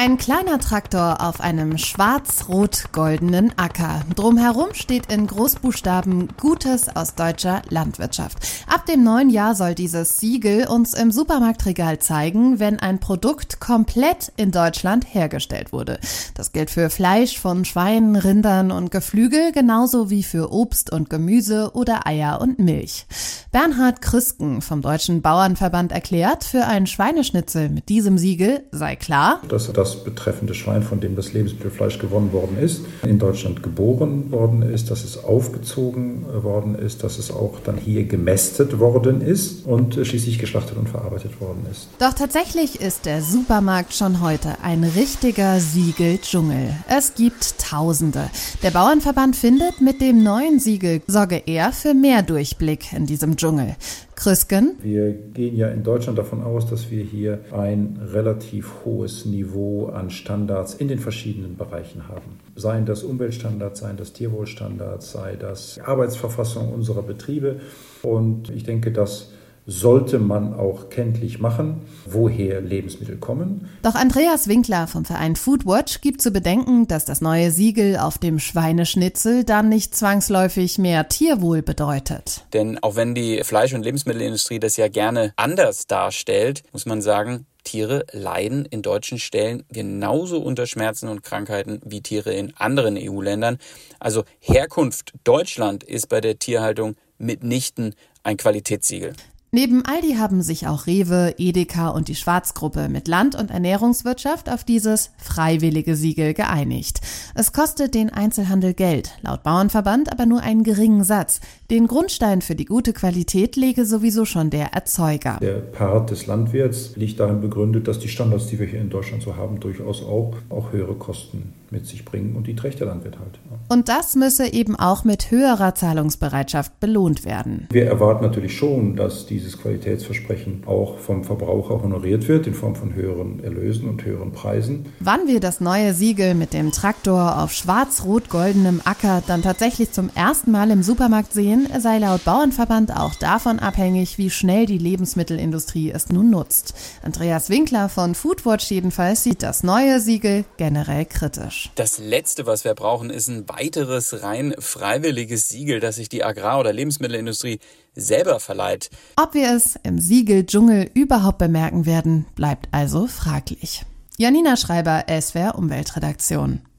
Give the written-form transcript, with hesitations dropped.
Ein kleiner Traktor auf einem schwarz-rot-goldenen Acker. Drumherum steht in Großbuchstaben Gutes aus deutscher Landwirtschaft. Ab dem neuen Jahr soll dieses Siegel uns im Supermarktregal zeigen, wenn ein Produkt komplett in Deutschland hergestellt wurde. Das gilt für Fleisch von Schweinen, Rindern und Geflügel, genauso wie für Obst und Gemüse oder Eier und Milch. Bernhard Krüsken vom Deutschen Bauernverband erklärt, für ein Schweineschnitzel mit diesem Siegel sei klar, dass das betreffende Schwein, von dem das Lebensmittelfleisch gewonnen worden ist, in Deutschland geboren worden ist, dass es aufgezogen worden ist, dass es auch dann hier gemästet worden ist und schließlich geschlachtet und verarbeitet worden ist. Doch tatsächlich ist der Supermarkt schon heute ein richtiger Siegeldschungel. Es gibt Tausende. Der Bauernverband findet, mit dem neuen Siegel sorge er für mehr Durchblick in diesem Dschungel. Krüsken: Wir gehen ja in Deutschland davon aus, dass wir hier ein relativ hohes Niveau an Standards in den verschiedenen Bereichen haben. Seien das Umweltstandards, seien das Tierwohlstandards, sei das Arbeitsverfassung unserer Betriebe. Und ich denke, das sollte man auch kenntlich machen, woher Lebensmittel kommen. Doch Andreas Winkler vom Verein Foodwatch gibt zu bedenken, dass das neue Siegel auf dem Schweineschnitzel dann nicht zwangsläufig mehr Tierwohl bedeutet. Denn auch wenn die Fleisch- und Lebensmittelindustrie das ja gerne anders darstellt, muss man sagen, Tiere leiden in deutschen Ställen genauso unter Schmerzen und Krankheiten wie Tiere in anderen EU-Ländern. Also Herkunft Deutschland ist bei der Tierhaltung mitnichten ein Qualitätssiegel. Neben Aldi haben sich auch Rewe, Edeka und die Schwarz-Gruppe mit Land- und Ernährungswirtschaft auf dieses freiwillige Siegel geeinigt. Es kostet den Einzelhandel Geld, laut Bauernverband aber nur einen geringen Satz. Den Grundstein für die gute Qualität lege sowieso schon der Erzeuger. Der Part des Landwirts liegt darin begründet, dass die Standards, die wir hier in Deutschland so haben, durchaus auch höhere Kosten mit sich bringen und die trägt der Landwirt halt. Und das müsse eben auch mit höherer Zahlungsbereitschaft belohnt werden. Wir erwarten natürlich schon, dass dieses Qualitätsversprechen auch vom Verbraucher honoriert wird in Form von höheren Erlösen und höheren Preisen. Wann wir das neue Siegel mit dem Traktor auf schwarz-rot-goldenem Acker dann tatsächlich zum ersten Mal im Supermarkt sehen, sei laut Bauernverband auch davon abhängig, wie schnell die Lebensmittelindustrie es nun nutzt. Andreas Winkler von Foodwatch jedenfalls sieht das neue Siegel generell kritisch. Das Letzte, was wir brauchen, ist ein weiteres rein freiwilliges Siegel, das sich die Agrar- oder Lebensmittelindustrie selber verleiht. Ob wir es im Siegeldschungel überhaupt bemerken werden, bleibt also fraglich. Janina Schreiber, SWR Umweltredaktion.